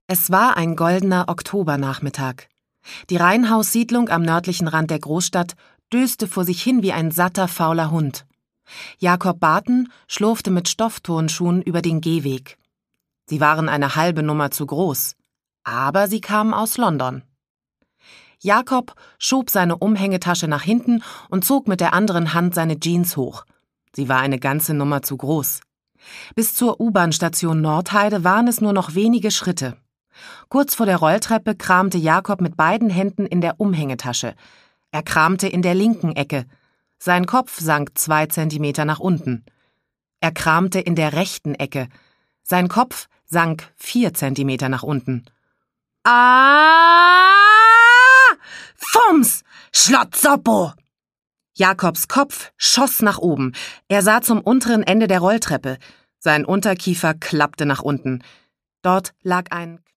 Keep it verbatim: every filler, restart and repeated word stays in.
Es war ein goldener Oktobernachmittag. Die Reihenhaussiedlung am nördlichen Rand der Großstadt döste vor sich hin wie ein satter, fauler Hund. Jakob Barton schlurfte mit Stoffturnschuhen über den Gehweg. Sie waren eine halbe Nummer zu groß, aber sie kamen aus London. Jakob schob seine Umhängetasche nach hinten und zog mit der anderen Hand seine Jeans hoch. Sie war eine ganze Nummer zu groß. Bis zur U-Bahn-Station Nordheide waren es nur noch wenige Schritte. Kurz vor der Rolltreppe kramte Jakob mit beiden Händen in der Umhängetasche. Er kramte in der linken Ecke. Sein Kopf sank zwei Zentimeter nach unten. Er kramte in der rechten Ecke. Sein Kopf sank vier Zentimeter nach unten. Ah! Fums! Schlotzoppo! Jakobs Kopf schoss nach oben. Er sah zum unteren Ende der Rolltreppe. Sein Unterkiefer klappte nach unten. Dort lag ein